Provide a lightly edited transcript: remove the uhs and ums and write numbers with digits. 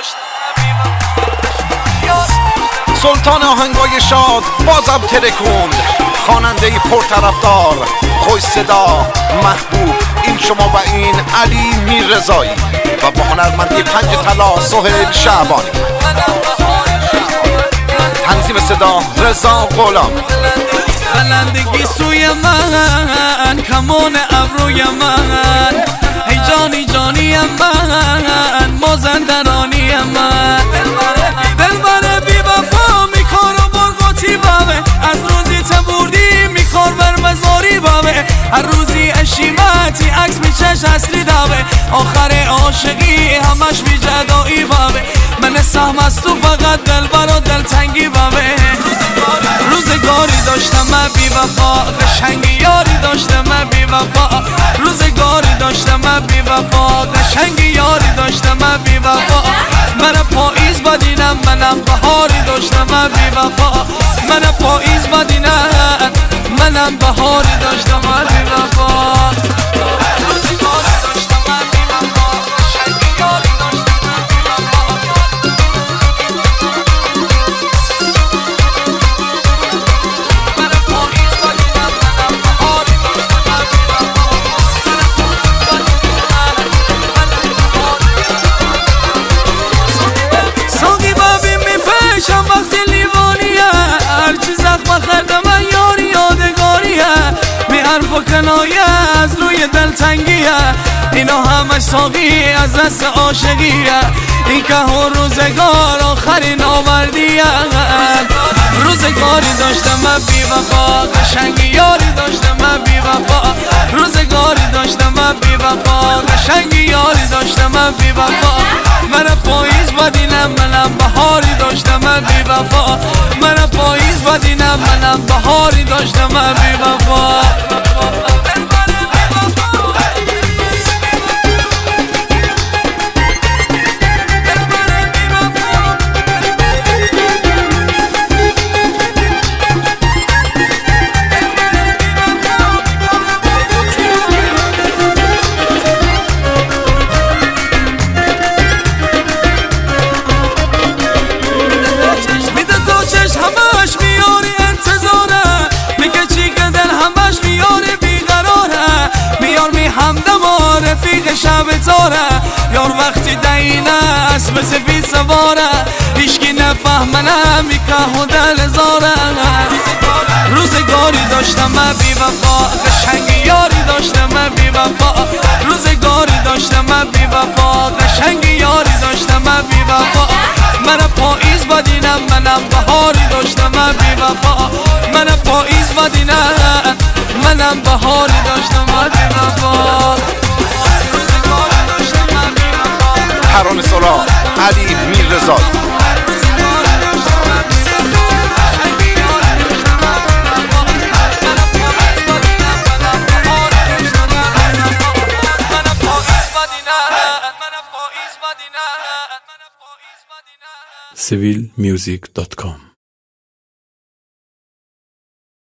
سلطان آهنگای شاد بازم ترکوند، خواننده پرطرفدار، خوش صدا، محبوب، این شما و این علی میررضایی و با هنرمندی 5 طلا سهیل شعبانی. تنظیم صدا رضا غلام. بلندگی سوی من، کمان ابروی من، ای جانی جانی من، مازندرانی من، دلبر بی وفا میکار و برگاتی بامه، از روزی تبوردی میکار بر مزاری بامه، هر روزی اشیمتی عکس میچش اصلی دامه، آخر عاشقی همش بی جدایی بامه، من سهم از تو فقط دلبر و دلتنگی بامه. روزگاری داشتم من بی وفا، قشنگی یاری داشتم من بی وفا، روزگاری داشتم من بی وفا، قشنگی یاری داشتم من بی وفا، من پاییز بدینم منم بهاری داشتم من بی وفا، من پاییز بدینم منم بهاری داشتم من بی وفا. روزگاری داشتم من بی وفا، قشنگی یاری داشتم من بی وفا، کنایه از روی دلتنگیه، اینا همش ساقی از دست عاشقیه، این که روزگار آخرین آوردیه. روزگاری داشتم من بی وفا، قشنگی یاری داشتم من بی وفا، روزگاری داشتم من بی وفا، قشنگی یاری داشتم من بی وفا، من پاییز بدینم منم بهاری داشتم من بی وفا، من پاییز بدینم منم بهاری داشتم من بی وفا. رفیق شب تاره یار وقتی دینه اسب سفید سواره، هیچکی نفهمنه میکه و دل زاره. روزگاری داشتم من بی وفا، قشنگی یاری داشتم من بی وفا، روزگاری داشتم من بی وفا، قشنگی یاری داشتم من بی وفا، من پاییز بدینم منم بهاری داشتم من بی وفا، من پاییز بدینم منم بهاری داشتم من بی وفا. ترانه سرا علی میررضایی. civilmusic.com